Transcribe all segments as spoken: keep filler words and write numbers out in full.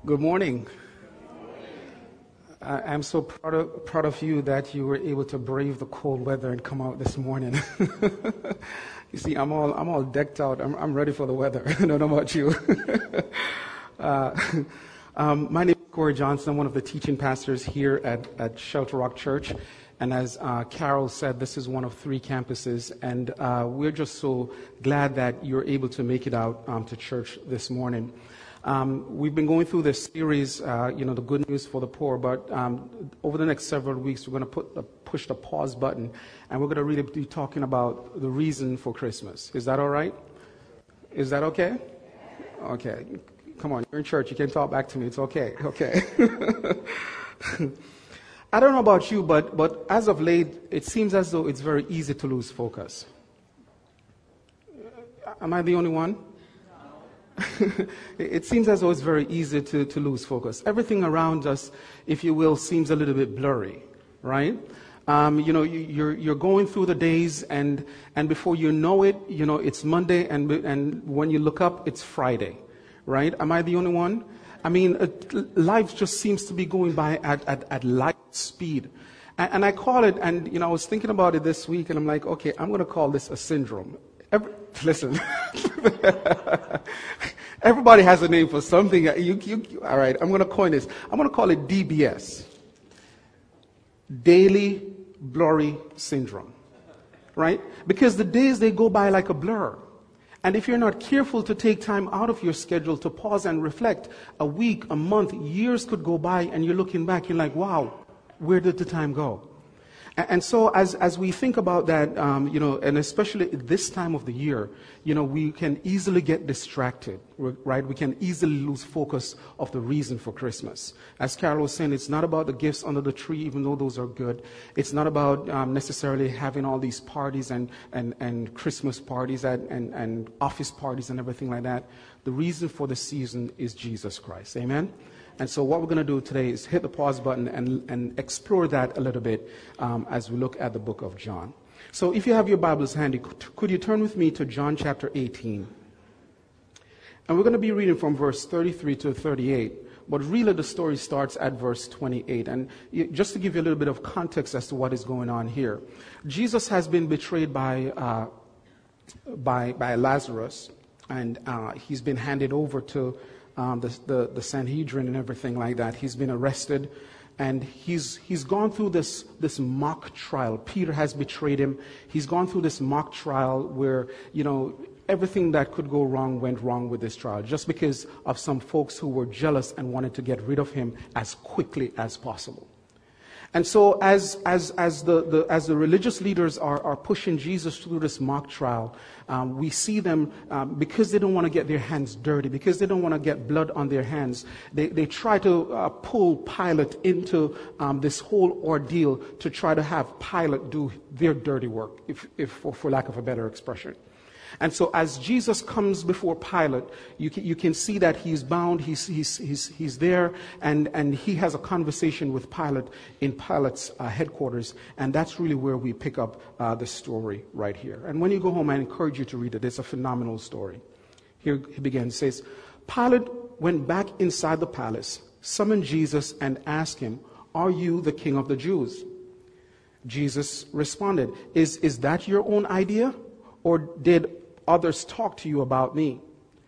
Good morning. I- I'm so proud of, proud of you that you were able to brave the cold weather and come out this morning. You see, I'm all I'm all decked out. I'm I'm ready for the weather. I don't know about you. uh, um, my name is Corey Johnson. I'm one of the teaching pastors here at, at Shelter Rock Church. And as uh, Carol said, this is one of three campuses. And uh, we're just so glad that you're able to make it out um, to church this morning. Um, we've been going through this series, uh, you know, the good news for the poor, but um, over the next several weeks, we're going to put the, push the pause button, and we're going to really be talking about the reason for Christmas. Is that all right? Is that okay? Okay. Come on, you're in church. You can talk back to me. It's okay. Okay. I don't know about you, but, but as of late, it seems as though it's very easy to lose focus. Am I the only one? It seems as though it's very easy to, to lose focus. Everything around us, if you will, seems a little bit blurry, right? Um, you know, you, you're you're going through the days, and and before you know it, you know, it's Monday, and and when you look up, it's Friday, right? Am I the only one? I mean, uh, life just seems to be going by at at, at light speed, and, and I call it. And you know, I was thinking about it this week, and I'm like, okay, I'm going to call this a syndrome. Every, listen. Everybody has a name for something. You, you, all right, I'm going to coin this. I'm going to call it D B S. Daily Blurry Syndrome. Right? Because the days, they go by like a blur. And if you're not careful to take time out of your schedule to pause and reflect, a week, a month, years could go by, and you're looking back, you're like, wow, where did the time go? And so as, as we think about that, um, you know, and especially this time of the year, you know, we can easily get distracted, right? We can easily lose focus of the reason for Christmas. As Carol was saying, it's not about the gifts under the tree, even though those are good. It's not about um, necessarily having all these parties and, and, and Christmas parties and, and, and office parties and everything like that. The reason for the season is Jesus Christ. Amen? And so what we're going to do today is hit the pause button and, and explore that a little bit um, as we look at the book of John. So if you have your Bibles handy, could you turn with me to John chapter eighteen? And we're going to be reading from verse thirty-three to thirty-eight. But really the story starts at verse twenty-eight. And just to give you a little bit of context as to what is going on here. Jesus has been betrayed by, uh, by, by Lazarus. And uh, he's been handed over to Um, the, the, the Sanhedrin and everything like that. He's been arrested, and he's he's gone through this this mock trial. Peter has betrayed him. He's gone through this mock trial where, you know, everything that could go wrong went wrong with this trial, just because of some folks who were jealous and wanted to get rid of him as quickly as possible. And so as as as the, the as the religious leaders are, are pushing Jesus through this mock trial, um, we see them, um, because they don't want to get their hands dirty, because they don't want to get blood on their hands, they, they try to uh, pull Pilate into um, this whole ordeal to try to have Pilate do their dirty work, if, if for, for lack of a better expression. And so as Jesus comes before Pilate, you can, you can see that he's bound, he's, he's, he's, he's there, and, and he has a conversation with Pilate in Pilate's uh, headquarters, and that's really where we pick up uh, the story right here. And when you go home, I encourage you to read it. It's a phenomenal story. Here he begins, says, Pilate went back inside the palace, summoned Jesus, and asked him, "Are you the king of the Jews?" Jesus responded, Is, is that your own idea? Or did others talk to you about me?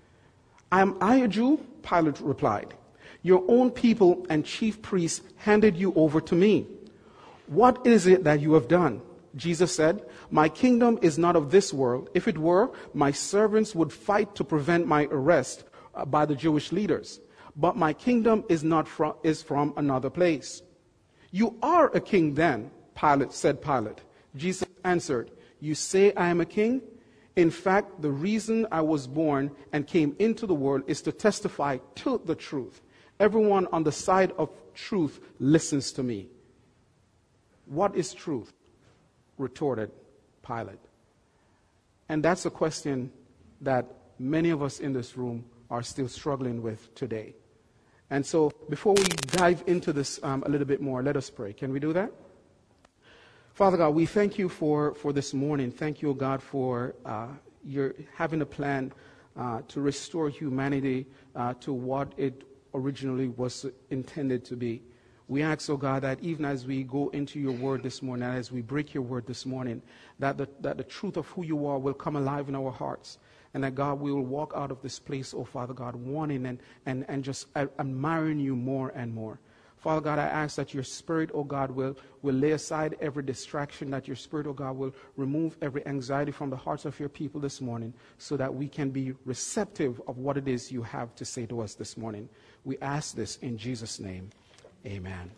Am I a Jew? Pilate replied. Your own people and chief priests handed you over to me. What is it that you have done? Jesus said, My kingdom is not of this world. If it were, my servants would fight to prevent my arrest uh, by the Jewish leaders. But my kingdom is not from, is from another place. You are a king then, Pilate said Pilate. Jesus answered, You say I am a king? In fact, the reason I was born and came into the world is to testify to the truth. Everyone on the side of truth listens to me. What is truth? Retorted Pilate. And that's a question that many of us in this room are still struggling with today. And so before we dive into this um, a little bit more, let us pray. Can we do that? Father God, we thank you for, for this morning. Thank you, God, for uh, your having a plan uh, to restore humanity uh, to what it originally was intended to be. We ask, oh God, that even as we go into your word this morning, as we break your word this morning, that the, that the truth of who you are will come alive in our hearts. And that, God, we will walk out of this place, oh Father God, wanting and, and, and just admiring you more and more. Father God, I ask that your Spirit, oh God, will, will lay aside every distraction, that your Spirit, oh God, will remove every anxiety from the hearts of your people this morning so that we can be receptive of what it is you have to say to us this morning. We ask this in Jesus' name. Amen.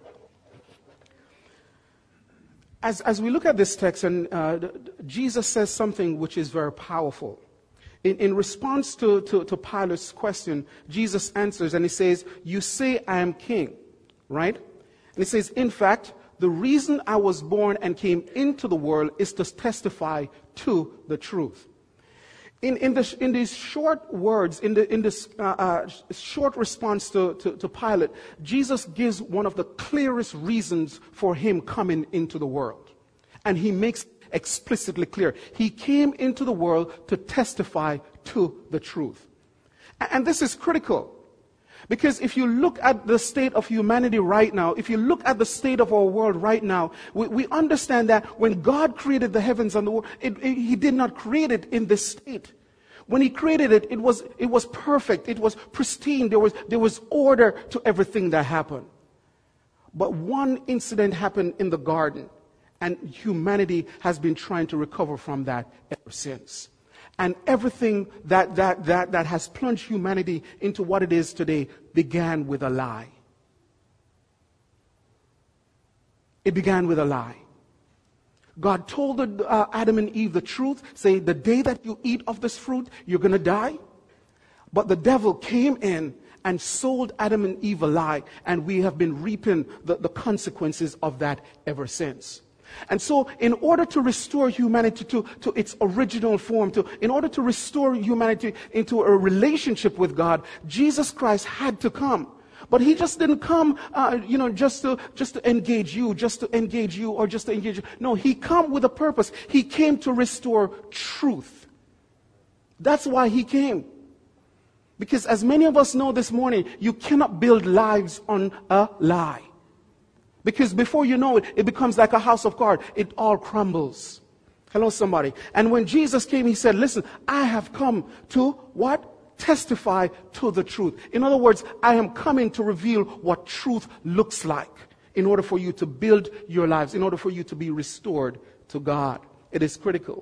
As, as we look at this text, and uh, Jesus says something which is very powerful. In, in response to, to, to Pilate's question, Jesus answers and he says, you say I am king, right? And he says, in fact, the reason I was born and came into the world is to testify to the truth. In, in, the, in these short words, in, the, in this uh, uh, short response to, to, to Pilate, Jesus gives one of the clearest reasons for him coming into the world. And he makes explicitly clear. He came into the world to testify to the truth. And this is critical. Because if you look at the state of humanity right now, if you look at the state of our world right now, we, we understand that when God created the heavens and the world, it, it, he did not create it in this state. When he created it, it was, it was perfect. It was pristine. There was, there was order to everything that happened. But one incident happened in the garden, and humanity has been trying to recover from that ever since. And everything that, that, that, that has plunged humanity into what it is today began with a lie. It began with a lie. God told uh, Adam and Eve the truth, saying, the day that you eat of this fruit, you're going to die. But the devil came in and sold Adam and Eve a lie, and we have been reaping the, the consequences of that ever since. And so in order to restore humanity to, to its original form, to, in order to restore humanity into a relationship with God, Jesus Christ had to come. But he just didn't come, uh, you know, just to, just to engage you, just to engage you, or just to engage you. No, he came with a purpose. He came to restore truth. That's why he came. Because as many of us know this morning, you cannot build lives on a lie. Because before you know it, it becomes like a house of cards. It all crumbles. Hello, somebody. And when Jesus came, he said, listen, I have come to what? Testify to the truth. In other words, I am coming to reveal what truth looks like in order for you to build your lives, in order for you to be restored to God. It is critical.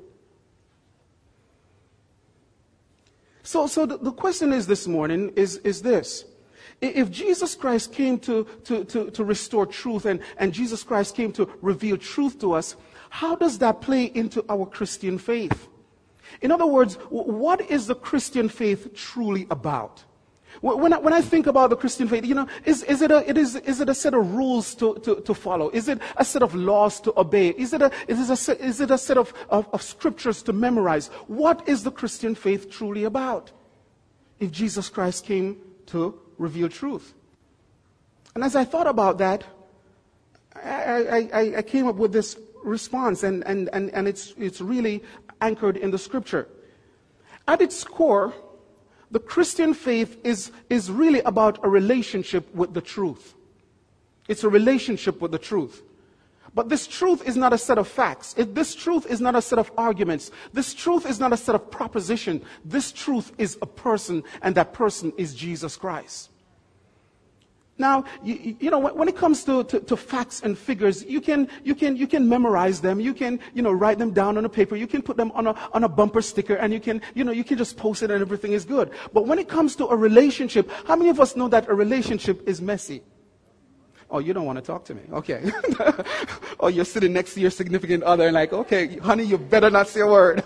So, so the, the question is this morning is, is this. If Jesus Christ came to, to, to, to restore truth and, and Jesus Christ came to reveal truth to us, how does that play into our Christian faith? In other words, what is the Christian faith truly about? When I, when I think about the Christian faith, you know, is, is, it, a, it is, is it a set of rules to, to, to follow? Is it a set of laws to obey? Is it a, is it a, set, is it a set of, of, of scriptures to memorize? What is the Christian faith truly about? If Jesus Christ came to reveal truth. And as I thought about that, I, I, I came up with this response, and, and, and, and it's, it's really anchored in the scripture. At its core, the Christian faith is, is really about a relationship with the truth. It's a relationship with the truth. But this truth is not a set of facts. It, this truth is not a set of arguments. This truth is not a set of proposition. This truth is a person, and that person is Jesus Christ. Now, you, you know, when it comes to, to, to facts and figures, you can, you can, you can memorize them. You can, you know, write them down on a paper. You can put them on a, on a bumper sticker, and you can, you know, you can just post it and everything is good. But when it comes to a relationship, how many of us know that a relationship is messy? Oh, you don't want to talk to me. Okay. Or you're sitting next to your significant other and like, okay, honey, you better not say a word.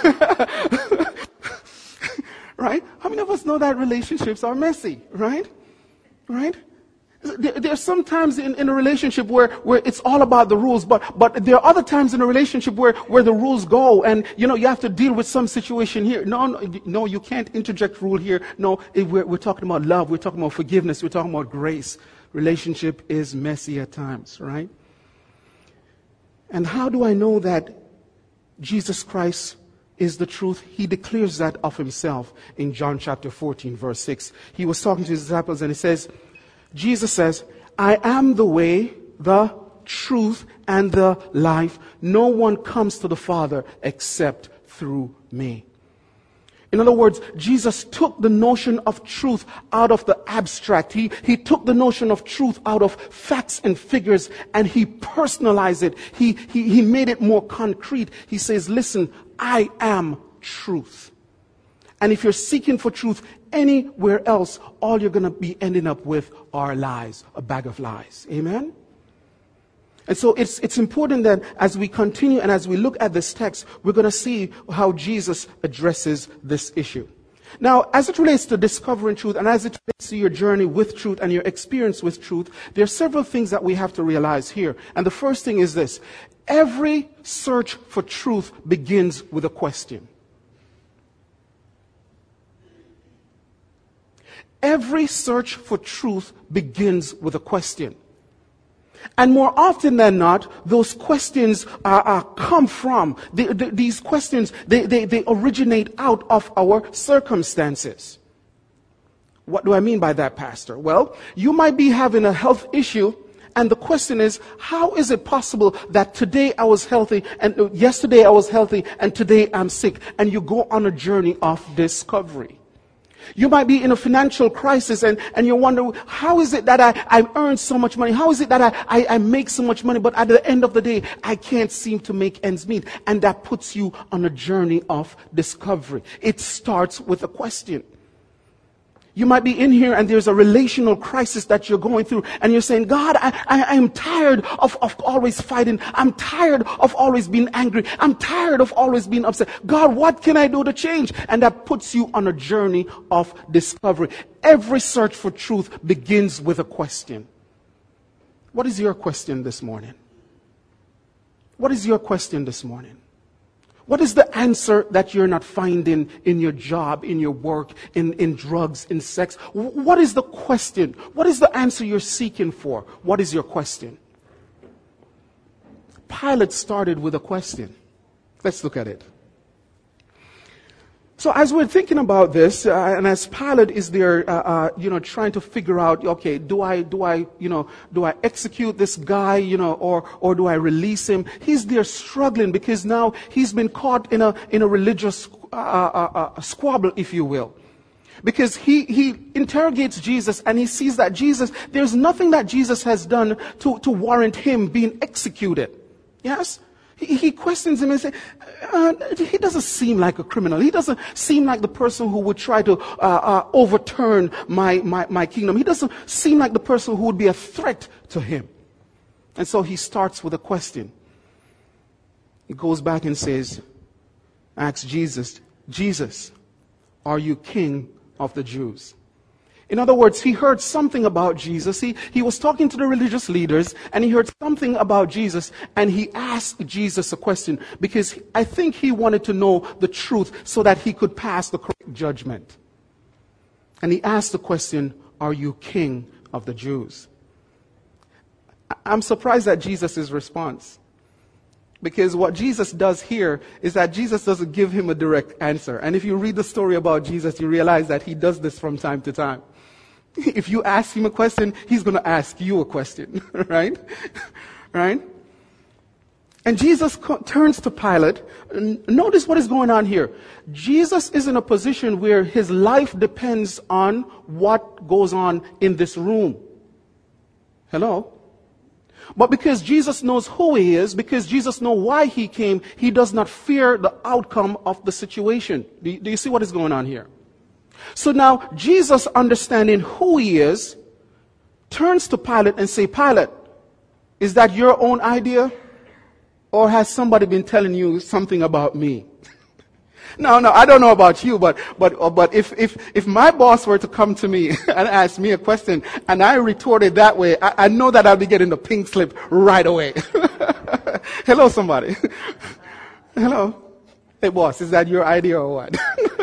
Right? How many of us know that relationships are messy? Right? Right? There, there's some times in, in a relationship where, where it's all about the rules, but, but there are other times in a relationship where, where the rules go and, you know, you have to deal with some situation here. No, no, no you can't interject rule here. No, it, we're, we're talking about love. We're talking about forgiveness. We're talking about grace. Relationship is messy at times, right? And how do I know that Jesus Christ is the truth. He declares that of himself in John chapter fourteen, verse six. He was talking to his disciples and he says, Jesus says, I am the way, the truth, and the life. No one comes to the Father except through me. In other words, Jesus took the notion of truth out of the abstract. He, he took the notion of truth out of facts and figures, and he personalized it. He, he, he made it more concrete. He says, listen, I am truth. And if you're seeking for truth anywhere else, all you're going to be ending up with are lies, a bag of lies. Amen? And so it's it's important that as we continue and as we look at this text, we're going to see how Jesus addresses this issue. Now, as it relates to discovering truth and as it relates to your journey with truth and your experience with truth, there are several things that we have to realize here. And the first thing is this. Every search for truth begins with a question. Every search for truth begins with a question. And more often than not, those questions uh, uh, come from, the, the, these questions, they, they, they originate out of our circumstances. What do I mean by that, Pastor? Well, you might be having a health issue, and the question is, how is it possible that today I was healthy, and uh, yesterday I was healthy, and today I'm sick? And you go on a journey of discovery. You might be in a financial crisis and, and you wonder, how is it that I, I earn so much money? How is it that I, I, I make so much money? But at the end of the day, I can't seem to make ends meet. And that puts you on a journey of discovery. It starts with a question. You might be in here and there's a relational crisis that you're going through and you're saying, God, I, I, I am tired of, of always fighting. I'm tired of always being angry. I'm tired of always being upset. God, what can I do to change? And that puts you on a journey of discovery. Every search for truth begins with a question. What is your question this morning? What is your question this morning? What is the answer that you're not finding in your job, in your work, in, in drugs, in sex? What is the question? What is the answer you're seeking for? What is your question? Pilate started with a question. Let's look at it. So as we're thinking about this, uh, and as Pilate is there, uh, uh, you know, trying to figure out, okay, do I, do I, you know, do I execute this guy, you know, or, or do I release him? He's there struggling because now he's been caught in a, in a religious uh, uh, uh, squabble, if you will. Because he, he interrogates Jesus and he sees that Jesus, there's nothing that Jesus has done to, to warrant him being executed. Yes? He, he questions him and says, uh, he doesn't seem like a criminal. He doesn't seem like the person who would try to uh, uh, overturn my, my, my kingdom. He doesn't seem like the person who would be a threat to him. And so he starts with a question. He goes back and says, asks Jesus, Jesus, are you king of the Jews? In other words, he heard something about Jesus. He, he was talking to the religious leaders and he heard something about Jesus and he asked Jesus a question because I think he wanted to know the truth so that he could pass the correct judgment. And he asked the question, are you king of the Jews? I'm surprised at Jesus' response. Because what Jesus does here is that Jesus doesn't give him a direct answer. And if you read the story about Jesus, you realize that he does this from time to time. If you ask him a question, he's going to ask you a question, right? Right? And Jesus co- turns to Pilate. Notice what is going on here. Jesus is in a position where his life depends on what goes on in this room. Hello? But because Jesus knows who he is, because Jesus knows why he came, he does not fear the outcome of the situation. Do you, do you see what is going on here? So now, Jesus, understanding who he is, turns to Pilate and say, Pilate, is that your own idea? Or has somebody been telling you something about me? No, no, I don't know about you, but but but if if if my boss were to come to me and ask me a question and I retorted that way, I, I know that I'll be getting the pink slip right away. Hello, somebody. Hello. Hey, boss, is that your idea or what?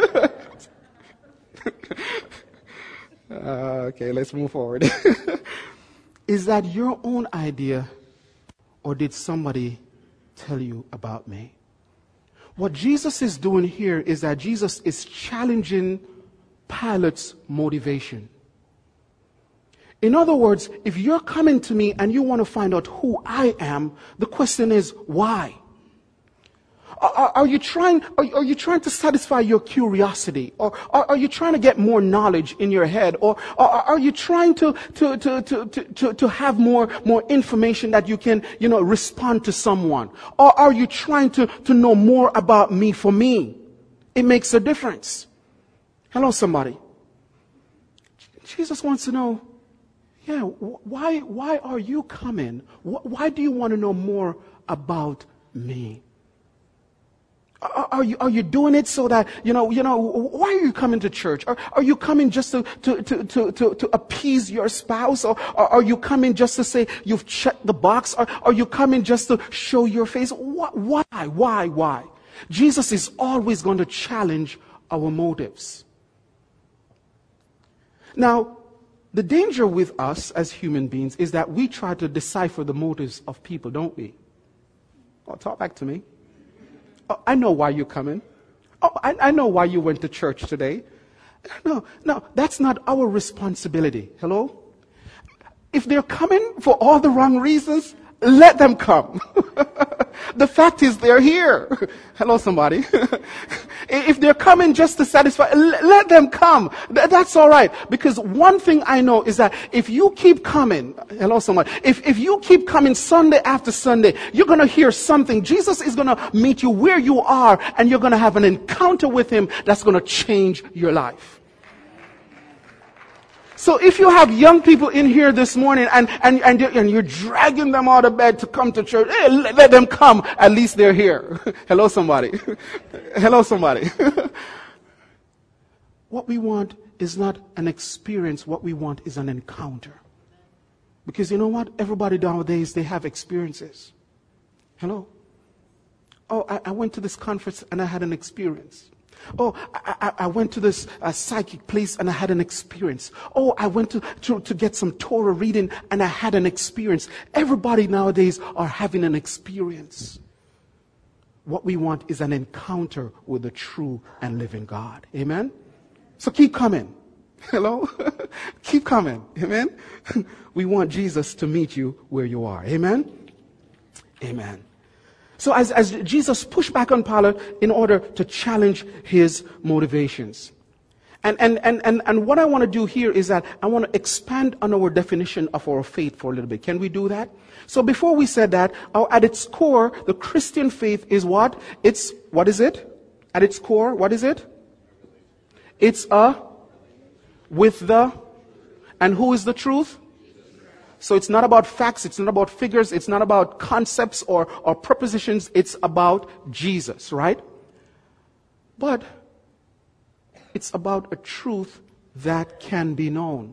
uh, okay, let's move forward. Is that your own idea, or did somebody tell you about me? What Jesus is doing here is that Jesus is challenging Pilate's motivation. In other words, if you're coming to me and you want to find out who I am, the question is, why? Are, are you trying, are, are you trying to satisfy your curiosity? Or are, are you trying to get more knowledge in your head? Or are, are you trying to, to, to, to, to, to have more, more information that you can, you know, respond to someone? Or are you trying to, to know more about me for me? It makes a difference. Hello, somebody. Jesus wants to know, yeah, why, why are you coming? Why do you want to know more about me? Are you, are you doing it so that, you know, you know, why are you coming to church? Are, are you coming just to, to, to, to, to, to appease your spouse? Or, or are you coming just to say you've checked the box? Or are you coming just to show your face? Why? Why? Why? Jesus is always going to challenge our motives. Now, the danger with us as human beings is that we try to decipher the motives of people, don't we? Oh, talk back to me. Oh, I know why you're coming. Oh, I, I know why you went to church today. No, no, that's not our responsibility. Hello? If they're coming for all the wrong reasons, let them come. The fact is they're here. Hello, somebody. If they're coming just to satisfy, let them come. That's all right. Because one thing I know is that if you keep coming, hello, somebody. If, if you keep coming Sunday after Sunday, you're going to hear something. Jesus is going to meet you where you are, and you're going to have an encounter with him that's going to change your life. So if you have young people in here this morning and, and, and, you're, and you're dragging them out of bed to come to church, hey, let, let them come. At least they're here. Hello, somebody. Hello, somebody. What we want is not an experience. What we want is an encounter. Because you know what? Everybody nowadays, they have experiences. Hello. Oh, I, I went to this conference and I had an experience. Oh, I, I, I went to this uh, psychic place and I had an experience. Oh, I went to, to, to get some Torah reading and I had an experience. Everybody nowadays are having an experience. What we want is an encounter with the true and living God. Amen? So keep coming. Hello? Keep coming. Amen? We want Jesus to meet you where you are. Amen? Amen. So as, as Jesus pushed back on Pilate in order to challenge his motivations. And, and, and, and, and what I want to do here is that I want to expand on our definition of our faith for a little bit. Can we do that? So before we said that, our, at its core, the Christian faith is what? It's, what is it? At its core, what is it? It's a, with the, and who is the truth? So it's not about facts, it's not about figures, it's not about concepts or, or propositions, it's about Jesus, right? But it's about a truth that can be known.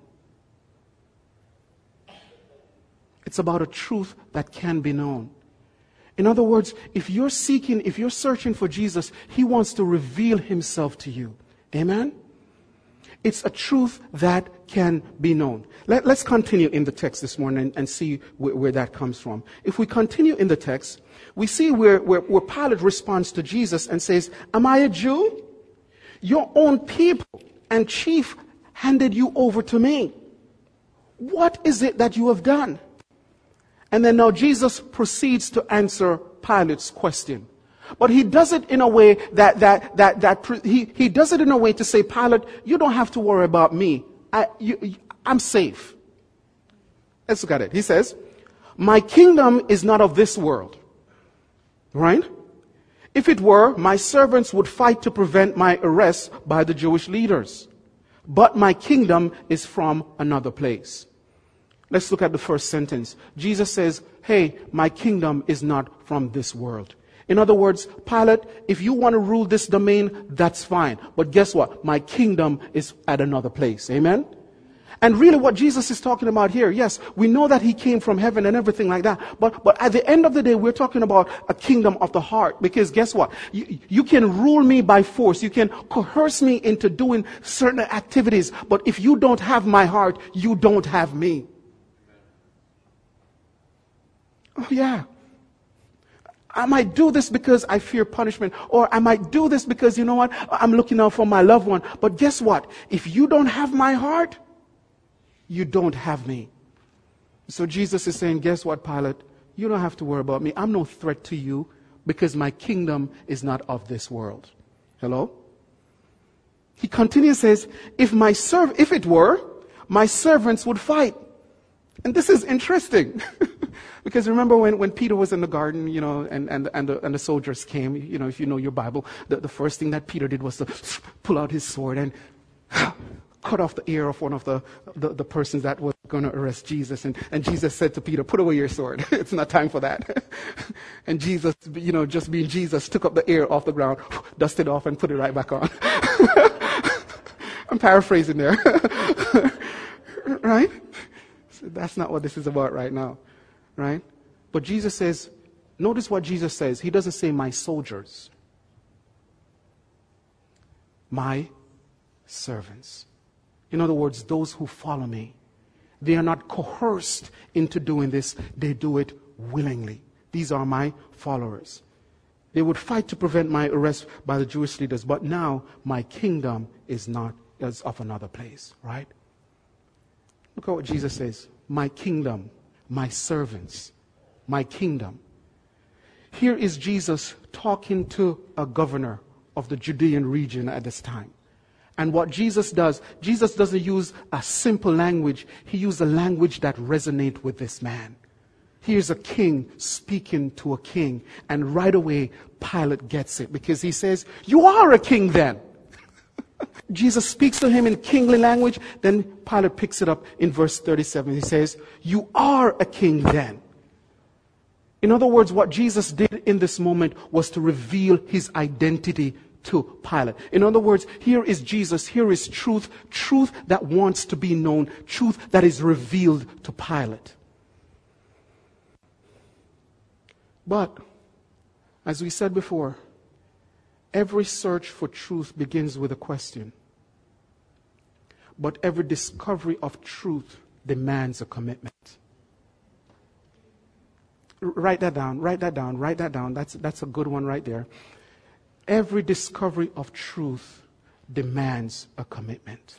It's about a truth that can be known. In other words, if you're seeking, if you're searching for Jesus, he wants to reveal himself to you. Amen? It's a truth that can be known. Let, let's continue in the text this morning and, and see where, where that comes from. If we continue in the text, we see where, where, where Pilate responds to Jesus and says, "Am I a Jew? Your own people and chief handed you over to me. What is it that you have done?" And then now Jesus proceeds to answer Pilate's question. But he does it in a way that, that, that, that he, he does it in a way to say, "Pilate, you don't have to worry about me. I, you, I'm safe." Let's look at it. He says, "My kingdom is not of this world." Right? "If it were, my servants would fight to prevent my arrest by the Jewish leaders. But my kingdom is from another place." Let's look at the first sentence. Jesus says, hey, my kingdom is not from this world. In other words, Pilate, if you want to rule this domain, that's fine. But guess what? My kingdom is at another place. Amen? And really what Jesus is talking about here, yes, we know that he came from heaven and everything like that. But, but at the end of the day, we're talking about a kingdom of the heart. Because guess what? You, you can rule me by force. You can coerce me into doing certain activities. But if you don't have my heart, you don't have me. Oh, yeah. I might do this because I fear punishment, or I might do this because, you know what, I'm looking out for my loved one. But guess what? If you don't have my heart, you don't have me. So Jesus is saying, guess what, Pilate? You don't have to worry about me. I'm no threat to you because my kingdom is not of this world. Hello? He continues, says, if my serv- if it were, my servants would fight. And this is interesting. Because remember when, when Peter was in the garden, you know, and, and, and, the, and the soldiers came, you know, if you know your Bible, the, the first thing that Peter did was to pull out his sword and cut off the ear of one of the, the, the persons that was going to arrest Jesus. And, and Jesus said to Peter, put away your sword. It's not time for that. And Jesus, you know, just being Jesus, took up the ear off the ground, dusted off and put it right back on. I'm paraphrasing there. Right? So that's not what this is about right now. Right? But Jesus says, notice what Jesus says. He doesn't say my soldiers. My servants. In other words, those who follow me. They are not coerced into doing this. They do it willingly. These are my followers. They would fight to prevent my arrest by the Jewish leaders. But now my kingdom is not is of another place. Right? Look at what Jesus says. My kingdom. My servants, my kingdom. Here is Jesus talking to a governor of the Judean region at this time. And what Jesus does, Jesus doesn't use a simple language. He used a language that resonates with this man. Here's a king speaking to a king. And right away, Pilate gets it because he says, you are a king then. Jesus speaks to him in kingly language. Then Pilate picks it up in verse thirty-seven. He says, you are a king then. In other words, what Jesus did in this moment was to reveal his identity to Pilate. In other words, here is Jesus, here is truth, truth that wants to be known, truth that is revealed to Pilate. But, as we said before, every search for truth begins with a question. But every discovery of truth demands a commitment. Write that down, write that down, write that down. That's, that's a good one right there. Every discovery of truth demands a commitment.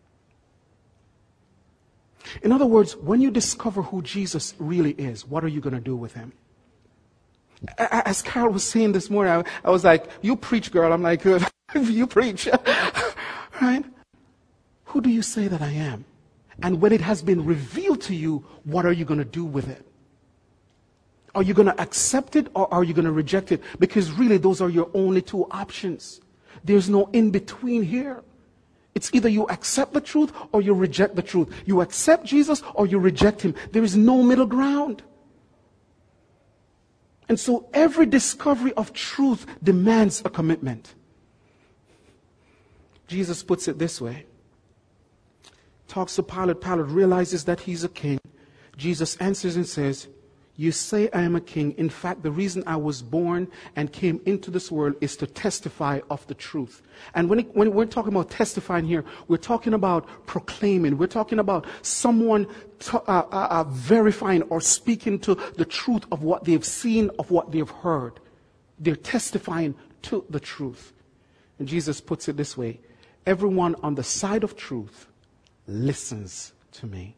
In other words, when you discover who Jesus really is, what are you going to do with him? As Carol was saying this morning, I, I was like, you preach, girl. I'm like, you preach. Right? Who do you say that I am? And when it has been revealed to you, what are you going to do with it? Are you going to accept it or are you going to reject it? Because really, those are your only two options. There's no in between here. It's either you accept the truth or you reject the truth. You accept Jesus or you reject him. There is no middle ground. And so every discovery of truth demands a commitment. Jesus puts it this way. Talks to Pilate. Pilate realizes that he's a king. Jesus answers and says, you say I am a king. In fact, the reason I was born and came into this world is to testify of the truth. And when, it, when we're talking about testifying here, we're talking about proclaiming. We're talking about someone to, uh, uh, uh, verifying or speaking to the truth of what they've seen, of what they've heard. They're testifying to the truth. And Jesus puts it this way. Everyone on the side of truth listens to me.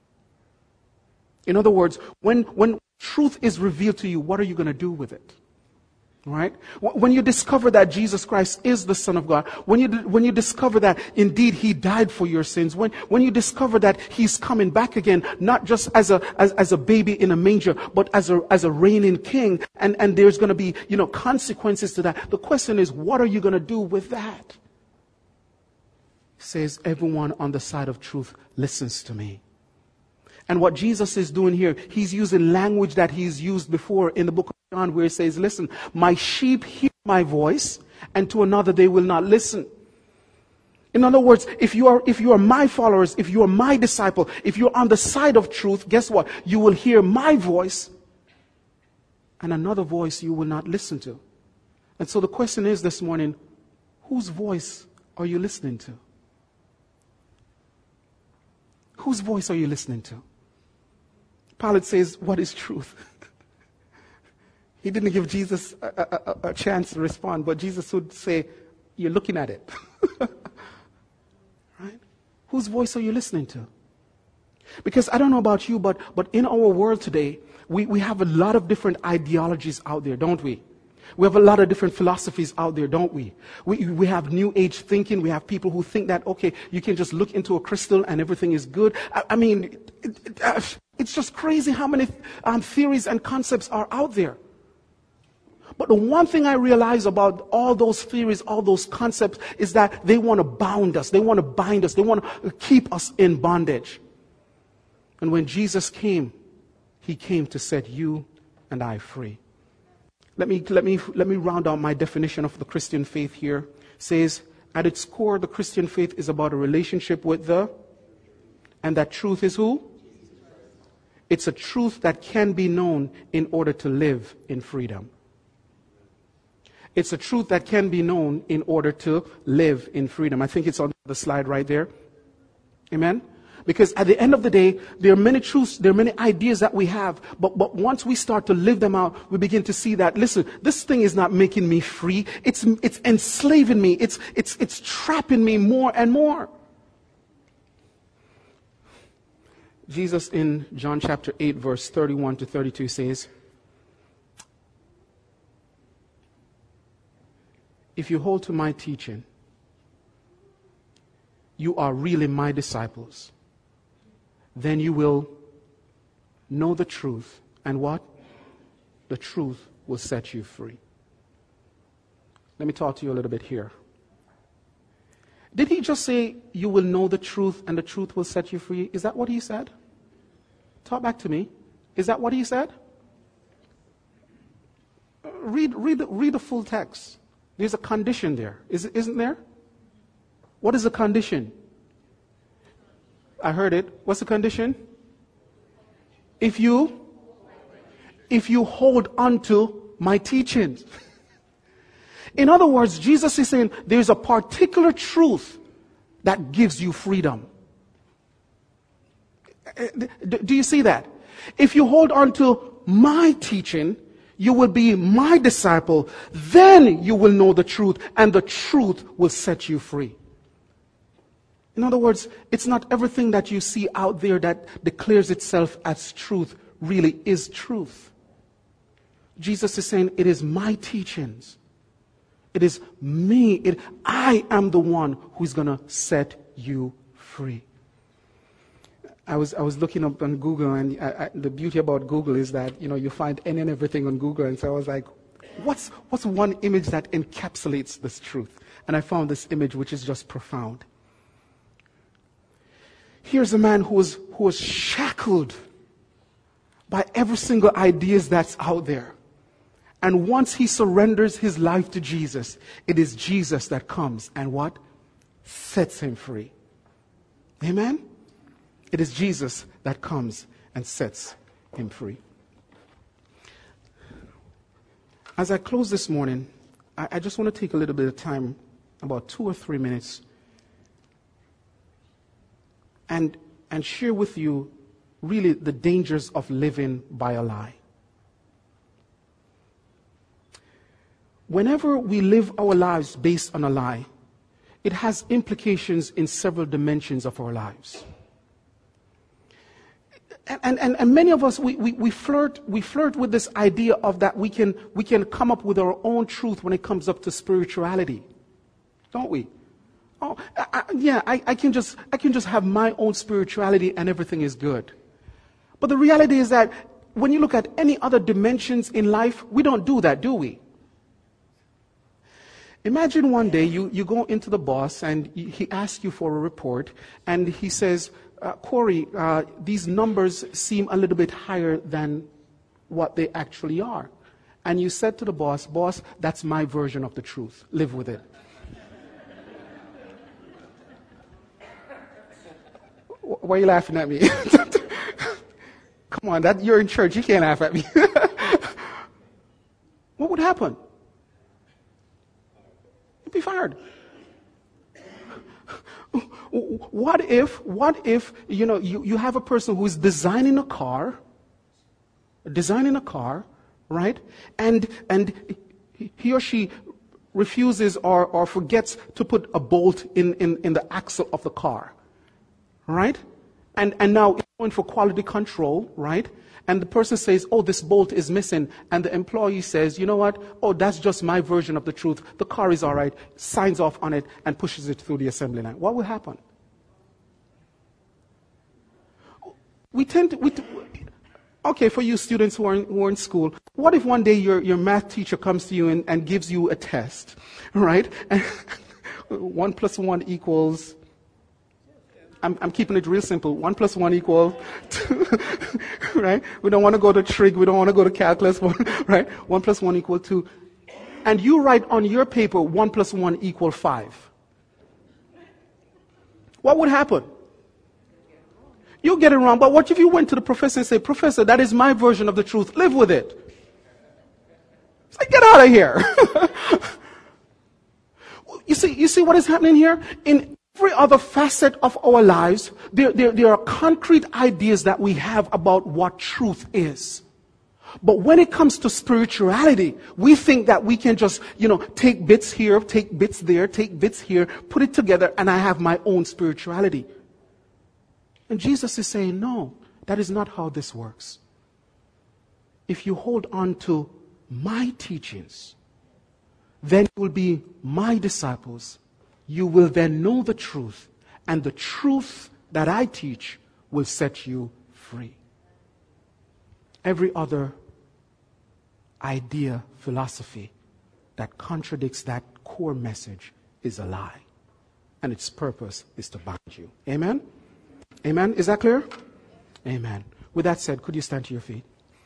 In other words, when, when truth is revealed to you, what are you going to do with it? Right? When you discover that Jesus Christ is the Son of God, when you, when you discover that indeed he died for your sins, when, when you discover that he's coming back again, not just as a, as, as a baby in a manger, but as a, as a reigning king, and, and there's going to be, you know, consequences to that. The question is, what are you going to do with that? He says, everyone on the side of truth listens to me. And what Jesus is doing here, he's using language that he's used before in the book of John, where he says, listen, my sheep hear my voice, and to another they will not listen. In other words, if you are, if you are my followers, if you are my disciple, if you're on the side of truth, guess what? You will hear my voice, and another voice you will not listen to. And so the question is this morning, whose voice are you listening to? Whose voice are you listening to? Pilate says, what is truth? He didn't give Jesus a, a, a, a chance to respond, but Jesus would say, you're looking at it. Right? Whose voice are you listening to? Because I don't know about you, but, but in our world today, we, we have a lot of different ideologies out there, don't we? We have a lot of different philosophies out there, don't we? We, we have new age thinking. We have people who think that, okay, you can just look into a crystal and everything is good. I, I mean, it, it, it's just crazy how many um, theories and concepts are out there. But the one thing I realize about all those theories, all those concepts, is that they want to bound us. They want to bind us. They want to keep us in bondage. And when Jesus came, he came to set you and I free. Let me, let me, let me round out my definition of the Christian faith here. It says, at its core, the Christian faith is about a relationship with the, and that truth is who? It's a truth that can be known in order to live in freedom. It's a truth that can be known in order to live in freedom. I think it's on the slide right there. Amen? Because at the end of the day, there are many truths, there are many ideas that we have, but, but once we start to live them out, we begin to see that, listen, this thing is not making me free. It's, it's enslaving me. It's, it's, it's trapping me more and more. Jesus in John chapter eight, verse thirty-one to thirty-two says, if you hold to my teaching, you are really my disciples. Then you will know the truth. And what? The truth will set you free. Let me talk to you a little bit here. Did he just say, you will know the truth and the truth will set you free? Is that what he said? Talk back to me. Is that what he said? Read, read, read the full text. There's a condition there. Is, isn't there? What is the condition? I heard it. What's the condition? If you, if you hold on to my teachings. In other words, Jesus is saying there's a particular truth that gives you freedom. Do you see that? If you hold on to my teaching, you will be my disciple. Then you will know the truth, and the truth will set you free. In other words, it's not everything that you see out there that declares itself as truth really is truth. Jesus is saying, it is my teachings. It is me. It, I am the one who's going to set you free. I was I was looking up on Google, and I, I, the beauty about Google is that, you know, you find any and everything on Google. And so I was like, what's what's one image that encapsulates this truth? And I found this image, which is just profound. Here's a man who was, who was shackled by every single idea that's out there. And once he surrenders his life to Jesus, it is Jesus that comes and what? Sets him free. Amen? It is Jesus that comes and sets him free. As I close this morning, I, I just want to take a little bit of time, about two or three minutes, and, and share with you really the dangers of living by a lie. Whenever we live our lives based on a lie, it has implications in several dimensions of our lives. And, and, and many of us, we, we, we flirt we flirt with this idea of that we can, we can come up with our own truth when it comes up to spirituality. Don't we? Oh, I, I, yeah, I, I can just I can just have my own spirituality and everything is good. But the reality is that when you look at any other dimensions in life, we don't do that, do we? Imagine one day you, you go into the boss and he asks you for a report, and he says, uh, Corey, uh, these numbers seem a little bit higher than what they actually are. And you said to the boss, boss, that's my version of the truth. Live with it. Why are you laughing at me? Come on, that you're in church. You can't laugh at me. What would happen? You'd be fired. What if, what if, you know, you, you have a person who is designing a car, designing a car, right? And and he or she refuses or, or forgets to put a bolt in, in, in the axle of the car, right? And and now it's going for quality control, right? And the person says, oh, this bolt is missing. And the employee says, you know what? Oh, that's just my version of the truth. The car is all right. Signs off on it and pushes it through the assembly line. What will happen? We tend to, we, okay, for you students who are in, who are in school, what if one day your, your math teacher comes to you and, and gives you a test, right? And one plus one equals... I'm, I'm keeping it real simple. One plus one equals two, right? We don't want to go to trig. We don't want to go to calculus, right? One plus one equals two. And you write on your paper, one plus one equals five. What would happen? You'll get it wrong. But what if you went to the professor and say, Professor, that is my version of the truth. Live with it. It's like, get out of here. you see, you see what is happening here? In every other facet of our lives, there, there, there are concrete ideas that we have about what truth is. But when it comes to spirituality, we think that we can just, you know, take bits here, take bits there, take bits here, put it together, and I have my own spirituality. And Jesus is saying, no, that is not how this works. If you hold on to my teachings, then you will be my disciples. You will then know the truth, and the truth that I teach will set you free. Every other idea, philosophy that contradicts that core message is a lie, and its purpose is to bind you. Amen? Amen? Is that clear? Amen. With that said, could you stand to your feet?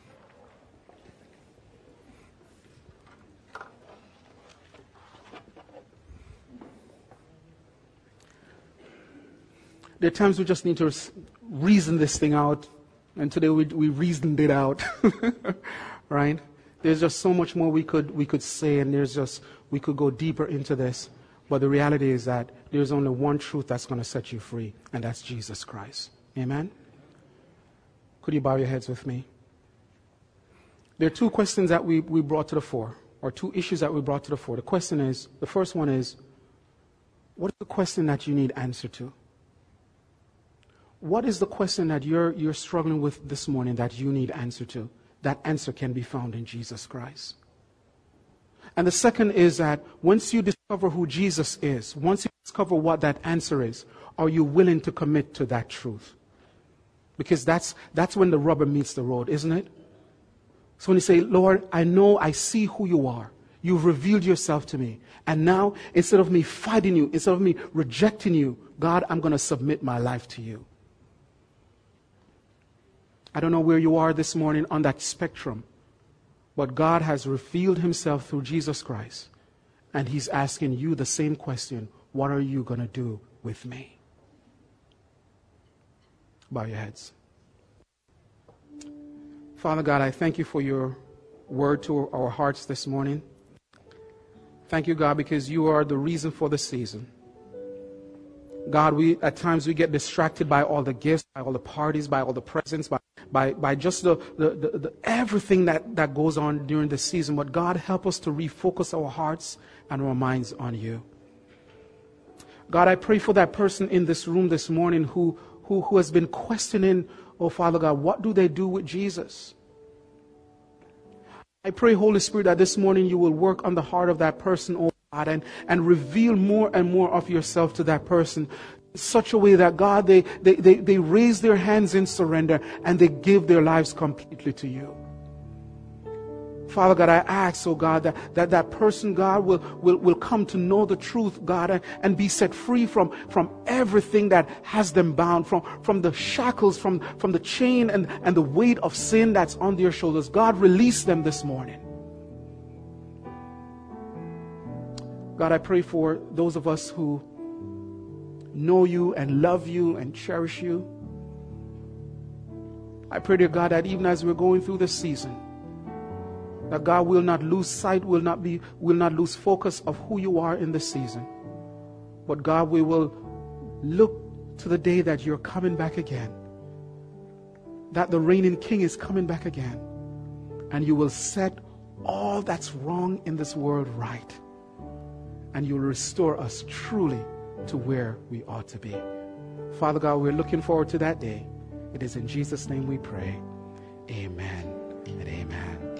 There are times we just need to reason this thing out. And today we, we reasoned it out. Right? There's just so much more we could we could say, and there's just we could go deeper into this. But the reality is that there's only one truth that's going to set you free, and that's Jesus Christ. Amen? Could you bow your heads with me? There are two questions that we, we brought to the fore, or two issues that we brought to the fore. The question is, the first one is, what is the question that you need answer to? What is the question that you're, you're struggling with this morning that you need answer to? That answer can be found in Jesus Christ. And the second is that once you discover who Jesus is, once you discover what that answer is, are you willing to commit to that truth? Because that's, that's when the rubber meets the road, isn't it? So when you say, Lord, I know, I see who you are. You've revealed yourself to me. And now, instead of me fighting you, instead of me rejecting you, God, I'm going to submit my life to you. I don't know where you are this morning on that spectrum, but God has revealed himself through Jesus Christ, and he's asking you the same question: what are you going to do with me? Bow your heads. Father God, I thank you for your word to our hearts this morning. Thank you, God, because you are the reason for the season. God, we at times we get distracted by all the gifts, by all the parties, by all the presents, by by, by just the, the, the, the everything that, that goes on during the season. But God, help us to refocus our hearts and our minds on you. God, I pray for that person in this room this morning who, who, who has been questioning, oh Father God, what do they do with Jesus? I pray, Holy Spirit, that this morning you will work on the heart of that person, oh God, and, and reveal more and more of yourself to that person in such a way that, God, they, they, they, they raise their hands in surrender and they give their lives completely to you. Father God, I ask, oh God, that that, that person, God, will, will, will come to know the truth, God, and, and be set free from, from everything that has them bound, from, from the shackles, from, from the chain and, and the weight of sin that's on their shoulders. God, release them this morning. God, I pray for those of us who know you and love you and cherish you. I pray, dear God, that even as we're going through this season, that God will not lose sight, will not be, will not lose focus of who you are in this season. But God, we will look to the day that you're coming back again, that the reigning King is coming back again, And you will set all that's wrong in this world right. And you'll restore us truly to where we ought to be. Father God, we're looking forward to that day. It is in Jesus' name we pray. Amen and amen.